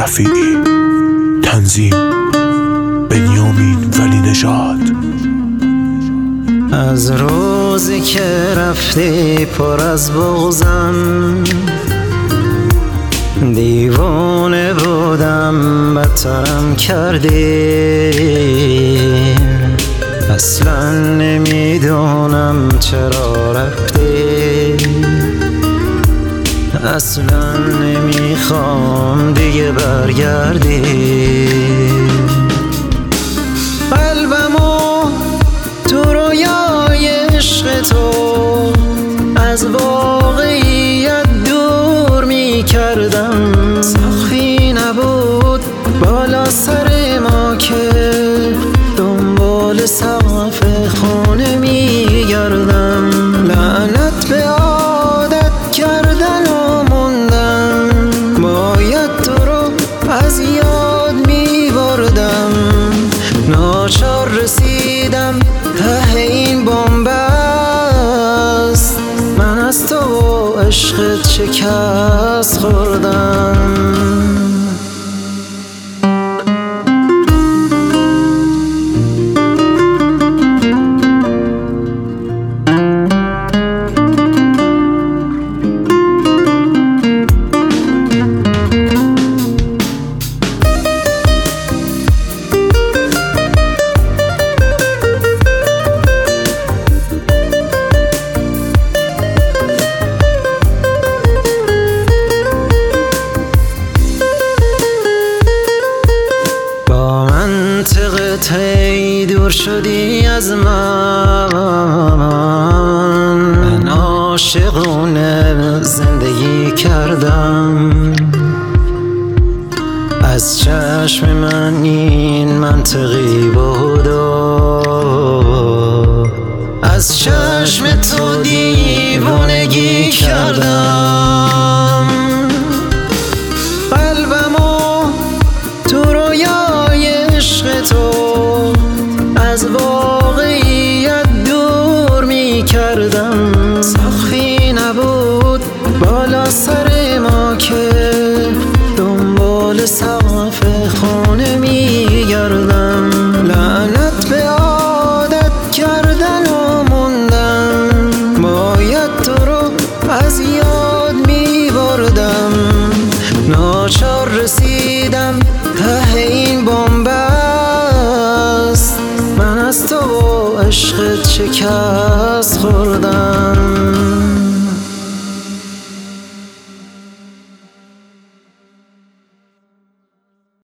رفیعی. تنظیم بنیامین ولی نژاد. از روزی که رفتی پر از بغضم، دیوانه بودم بدترم کردی. اصلا نمیدونم چرا رفتی، اصلا نمیخوام دیگه برگردی. قلبمو تو رویای عشق تو از واقعیت دور میکردم. سختی نبود بالا سر ما که دنبال سقف خونه میگردم. لعنت به عادت کردن و موندم، باید تو رو از یاد میبردم. ناچار رسیدم ته این بن‌بست، من از تو و عشقت شکست خوردم. منطقت دور شدی از من عاشقونه زندگی کردم. از چشم من این منطقی بود و از چشم تو دیوانگی کردم. قلبمو تو رویای عشق تو از واقعیت دور میکردم. سختی نبود بالا سر ما که دنبال سقف خونه میگردم. لعنت به عادت کردن و موندم، باید تو رو از یاد میبردم. ناچار رسیدم ته این بن‌بست، من از تو و عشقت شکست خوردم.